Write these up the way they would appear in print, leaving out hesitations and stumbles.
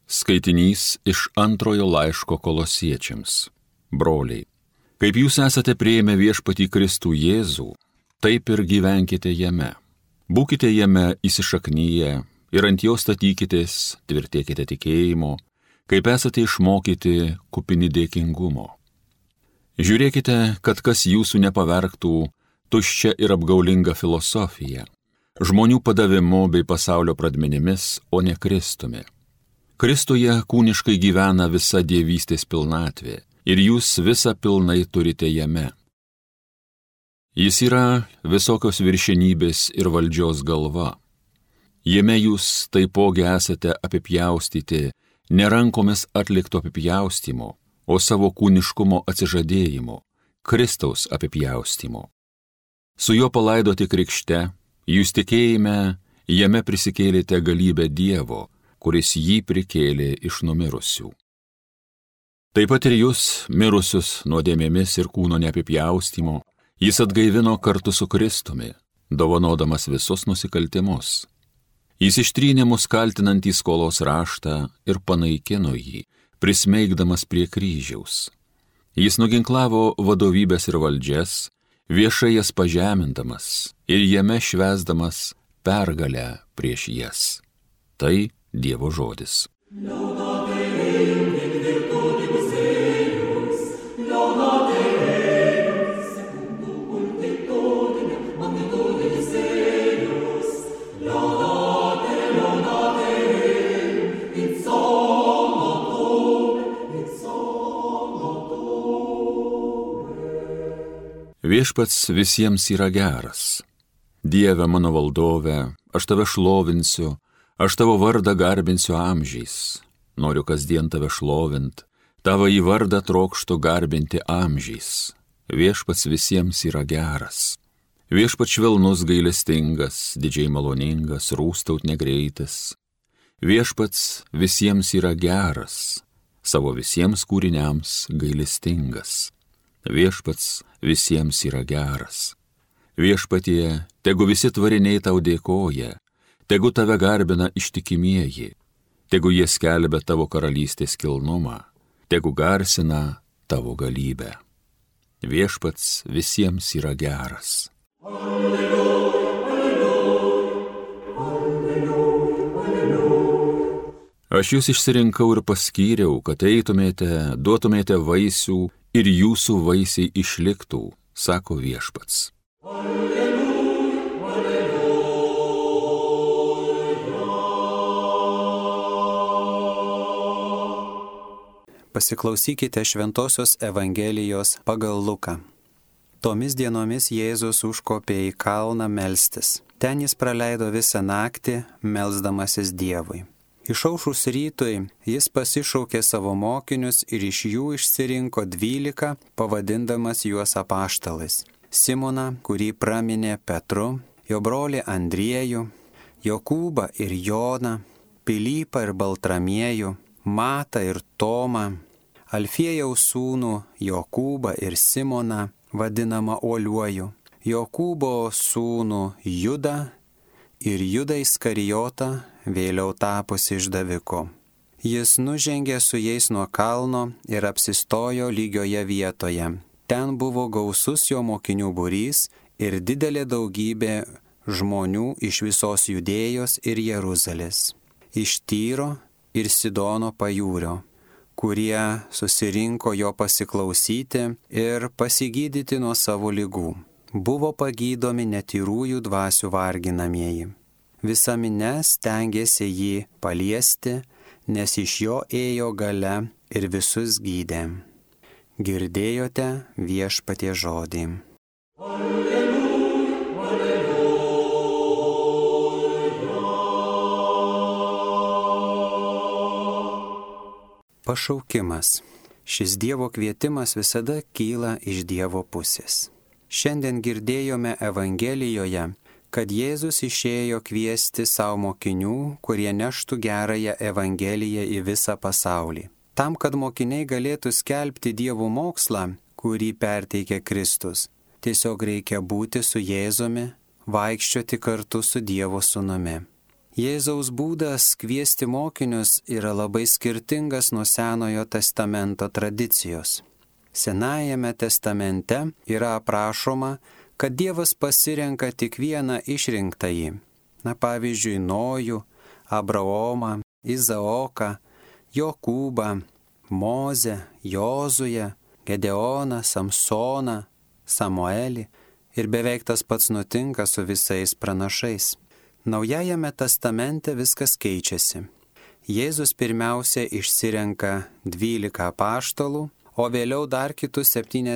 Skaitinys iš antrojo laiško Kolosiečiams. Broliai, kaip jūs esate priėmę viešpatį Kristų Jėzų, taip ir gyvenkite jame. Būkite jame įsišaknyję ir ant jo statykitės, tvirtėkite tikėjimo, kaip esate išmokyti kupini dėkingumo. Žiūrėkite, kad kas jūsų nepavergtų tuščia ir apgaulinga filosofija, žmonių padavimu bei pasaulio pradmenimis, o ne Kristumi. Kristuje kūniškai gyvena visa dievystės pilnatvė ir jūs visą pilnai turite jame. Jis yra visokios viršenybės ir valdžios galva. Jame jūs taipogi esate apipjaustyti ne rankomis atlikto apipjaustymo, o savo kūniškumo atsižadėjimu, Kristaus apipjaustymu. Su juo palaidoti krikšte, jūs tikėjime, jame prisikėlėte galybę Dievo, kuris jį prikėlė iš numirusių. Taip pat ir jūs, mirusius nuodėmėmis ir kūno neapipjaustymo, jis atgaivino kartu su Kristumi, dovanodamas visus nusikaltimus. Jis ištrynė mus kaltinantį skolos raštą ir panaikino jį, prismeigdamas prie kryžiaus. Jis nuginklavo vadovybės ir valdžias, viešai jas pažemindamas ir jame švęsdamas pergalę prieš jas. Tai Dievo žodis. Viešpats visiems yra geras. Dieve mano valdove, aš tave šlovinsiu, aš tavo vardą garbinsiu amžiais. Noriu kasdien tave šlovint, tavo į vardą trokštu garbinti amžiais. Viešpats visiems yra geras. Viešpats švelnus gailestingas, didžiai maloningas, rūstaut negreitas. Viešpats visiems yra geras, savo visiems kūriniams gailestingas. Viešpats visiems yra geras. Viešpatie, tegu visi tvariniai tau dėkoja, tegu tave garbina ištikimieji, tegu jie skelbia tavo karalystės kilnumą, tegu garsina tavo galybę. Viešpats visiems yra geras. Alleluja, alleluja, alleluja, alleluja. Aš jūs išsirinkau ir paskyriau, kad eitumėte, duotumėte vaisių ir jūsų vaisiai išliktų, sako Viešpats. Alleluja, alleluja. Pasiklausykite Šventosios Evangelijos pagal Luką. Tomis dienomis Jėzus užkopė į kalną melstis. Ten jis praleido visą naktį, melsdamasis Dievui. Išaušus rytui jis pasišaukė savo mokinius ir iš jų išsirinko 12, pavadindamas juos apaštalais. Simoną, kurį praminė Petru, jo brolį Andriejų, Jokūbą ir Joną, Pilypą ir Baltramiejų, Matą ir Tomą, Alfiejaus sūnų Jokūbą ir Simoną, vadinamą Uoliuoju, Jokūbo sūnų Judą ir Judą Iskarijotą, vėliau tapusi išdaviku. Jis nužengė su jais nuo kalno ir apsistojo lygioje vietoje. Ten buvo gausus jo mokinių būrys ir didelė daugybė žmonių iš visos Judėjos ir Jeruzalės, iš Tyro ir Sidono pajūrio, kurie susirinko jo pasiklausyti ir pasigydyti nuo savo ligų. Buvo pagydomi netyrųjų dvasių varginamieji. Visa minia stengėsi jį paliesti, nes iš jo ėjo galia ir visus gydė. Girdėjote Viešpaties žodį. Alleluja, alleluja. Pašaukimas. Šis Dievo kvietimas visada kyla iš Dievo pusės. Šiandien girdėjome Evangelijoje, kad Jėzus išėjo kviesti savo mokinių, kurie neštų gerąją Evangeliją į visą pasaulį. Tam, kad mokiniai galėtų skelbti Dievo mokslą, kurį perteikė Kristus, tiesiog reikia būti su Jėzumi, vaikščioti kartu su Dievo sūnumi. Jėzaus būdas kviesti mokinius yra labai skirtingas nuo Senojo testamento tradicijos. Senajame testamente yra aprašoma, kad Dievas pasirenka tik vieną išrinktąjį. Pavyzdžiui, Nojų, Abraomą, Izaoką, Jokūbą, Mozę, Jozują, Gedeoną, Samsoną, Samuelį ir beveik tas pats nutinka su visais pranašais. Naujajame testamente viskas keičiasi. Jėzus pirmiausia išsirenka 12 apaštalų, o vėliau dar kitus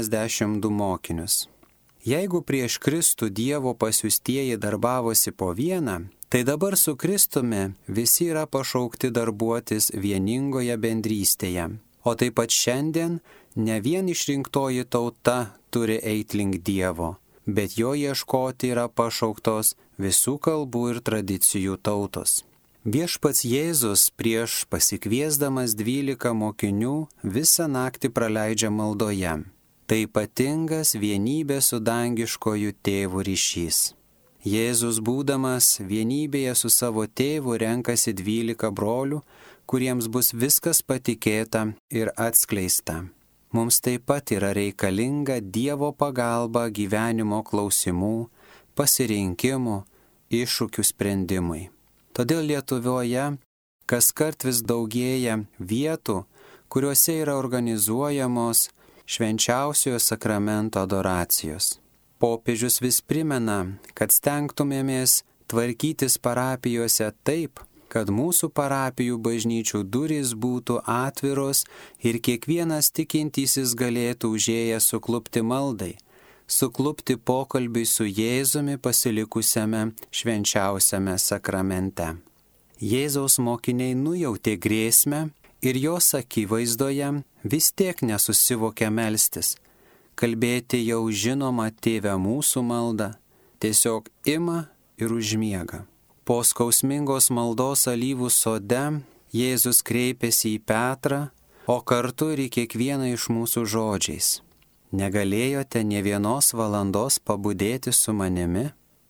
72 mokinius. Jeigu prieš Kristų Dievo pasiųstieji darbavosi po vieną, tai dabar su Kristumi visi yra pašaukti darbuotis vieningoje bendrystėje. O taip pat šiandien ne vien išrinktoji tauta turi eiti link Dievo, bet jo ieškoti yra pašauktos visų kalbų ir tradicijų tautos. Viešpats Jėzus prieš pasikviesdamas 12 mokinių visą naktį praleidžia maldoje. Tai ypatingas vienybės su dangiškoju tėvu ryšys. Jėzus būdamas vienybėje su savo tėvu renkasi 12 brolių, kuriems bus viskas patikėta ir atskleista. Mums taip pat yra reikalinga Dievo pagalba gyvenimo klausimų, pasirinkimų, iššūkių sprendimui. Todėl Lietuvoje kaskart vis daugėja vietų, kuriuose yra organizuojamos švenčiausiojo sakramento adoracijos. Popiežius vis primena, kad stengtumėmės tvarkytis parapijose taip, kad mūsų parapijų bažnyčių durys būtų atviros ir kiekvienas tikintysis galėtų užėjęs suklupti maldai, suklupti pokalbiui su Jėzumi pasilikusiame švenčiausiame sakramente. Jėzaus mokiniai nujautė grėsmę ir jos akivaizdoje vis tiek nesusivokė melstis. Kalbėti jau žinoma Tėve mūsų maldą, tiesiog ima ir užmiega. Po skausmingos maldos Alyvų sode Jėzus kreipėsi į Petrą, o kartu ir į kiekvieną iš mūsų žodžiais. Negalėjote nė vienos valandos pabudėti su manimi?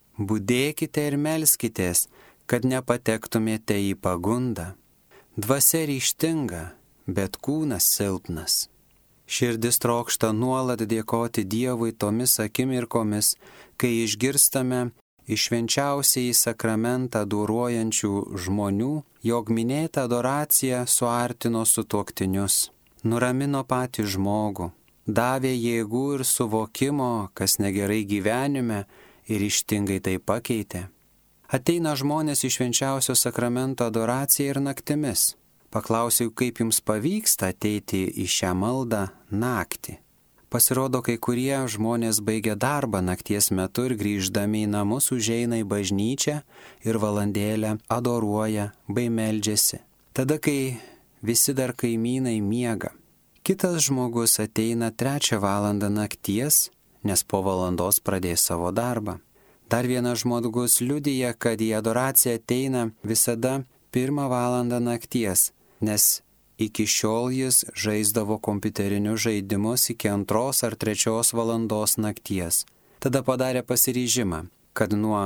Budėkite ir melskitės, kad nepatektumėte į pagundą. Dvasia ryžtinga, bet kūnas silpnas. Širdis trokšta nuolat dėkoti Dievui tomis akimirkomis, kai išgirstame iš švenčiausiai sakramentą adoruojančių žmonių, jog minėta adoracija suartino sutuoktinius, nuramino patį žmogų, davė jėgų ir suvokimo, kas negerai gyvenime ir ryžtingai tai pakeitė. Ateina žmonės į švenčiausio sakramento adoraciją ir naktimis. Paklausiau, kaip jums pavyksta ateiti į šią maldą naktį. Pasirodo, kai kurie žmonės baigia darbą nakties metu ir grįždami į namus užeina į bažnyčią ir valandėlę adoruoja bei meldžiasi. Tada, kai visi dar kaimynai miega. Kitas žmogus ateina 3 valandą nakties, nes po valandos pradės savo darbą. Dar vienas žmogus liudija, kad į adoraciją ateina visada 1 valandą nakties, nes iki šiol jis žaisdavo kompiuterinius žaidimus iki 2 ar 3 valandos nakties. Tada padarė pasiryžimą, kad nuo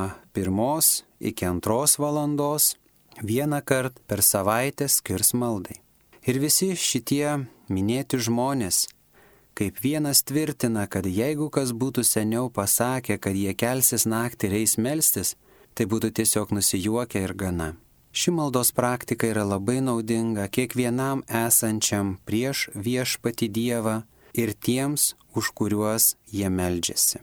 1 iki 2 valandos vieną kartą per savaitę skirs maldai. Ir visi šitie minėti žmonės, kaip vienas tvirtina, kad jeigu kas būtų seniau pasakę, kad jie kelsis naktį ir eis melstis, tai būtų tiesiog nusijuokę ir gana. Ši maldos praktika yra labai naudinga kiekvienam esančiam prieš viešpatį Dievą ir tiems, už kuriuos jie meldžiasi.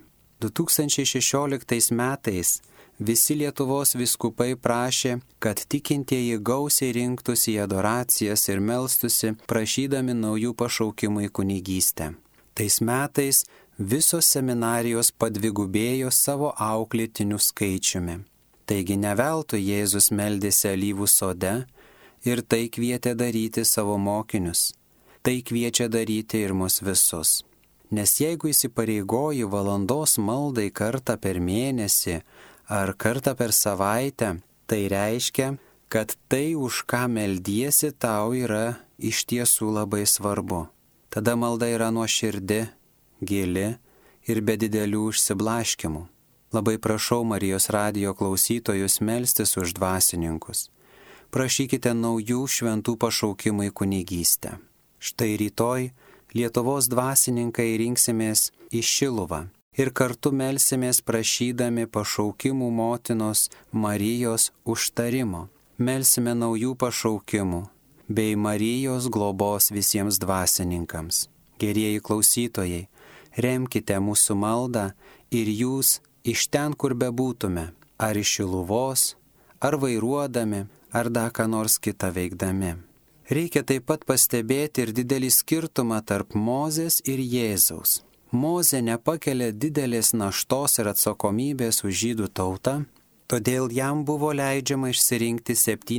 2016 metais visi Lietuvos vyskupai prašė, kad tikintieji gausiai rinktųsi į adoracijas ir melstusi, prašydami naujų pašaukimų į kunigystę. Tais metais visos seminarijos padvigubėjo savo auklėtinių skaičiumi. Taigi ne veltui Jėzus meldėsi Alyvų sode ir tai kvietė daryti savo mokinius. Tai kviečia daryti ir mus visus. Nes jeigu įsipareigoji valandos maldai kartą per mėnesį ar kartą per savaitę, tai reiškia, kad tai, už ką meldiesi, tau yra iš tiesų labai svarbu. Tada malda yra nuoširdi, gili ir be didelių išsiblaškimų. Labai prašau Marijos radijo klausytojus melstis už dvasininkus. Prašykite naujų šventų pašaukimų į kunigystę. Štai rytoj Lietuvos dvasininkai rinksimės į Šiluvą ir kartu melsimės prašydami pašaukimų motinos Marijos užtarimo. Melsime naujų pašaukimų bei Marijos globos visiems dvasininkams. Gerieji klausytojai, remkite mūsų maldą ir jūs iš ten, kur bebūtume, ar iš Šiluvos, ar vairuodami, ar dar ką nors kitą veikdami. Reikia taip pat pastebėti ir didelį skirtumą tarp Mozės ir Jėzaus. Mozė nepakelia didelės naštos ir atsakomybės už žydų tautą, todėl jam buvo leidžiama išsirinkti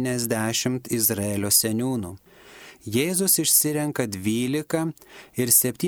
70 Izraelio seniūnų. Jėzus išsirenka 12 ir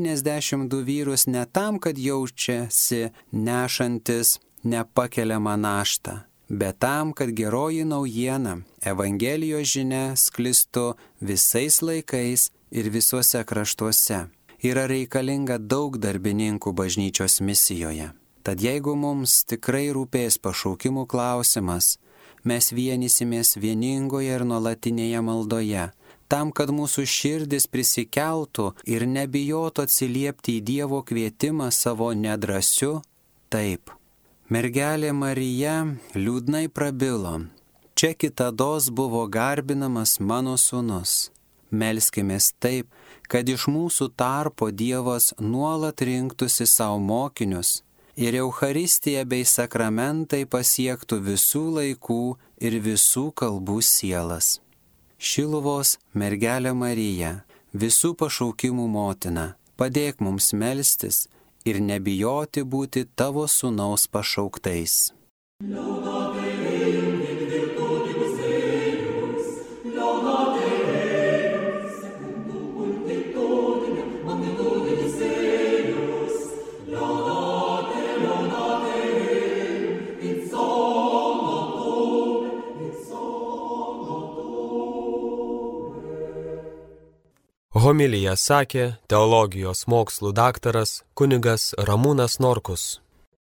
72 vyrus ne tam, kad jaučiasi nešantis nepakeliamą naštą, bet tam, kad geroji naujiena, Evangelijos žinia sklistų visais laikais ir visuose kraštuose. Yra reikalinga daug darbininkų bažnyčios misijoje. Tad jeigu mums tikrai rūpės pašaukimų klausimas, mes vienysimės vieningoje ir nuolatinėje maldoje, tam, kad mūsų širdis prisikeltų ir nebijotų atsiliepti į Dievo kvietimą savo nedrąsiu taip. Mergelė Marija liūdnai prabilo, čia kitados buvo garbinamas mano sūnus. Melskimės taip, kad iš mūsų tarpo Dievas nuolat rinktųsi savo mokinius ir Eucharistija bei sakramentai pasiektų visų laikų ir visų kalbų sielas. Šiluvos mergelė Marija, visų pašaukimų motina, padėk mums melstis ir nebijoti būti tavo sūnaus pašauktais. Homiliją sakė teologijos mokslų daktaras kunigas Ramūnas Norkus.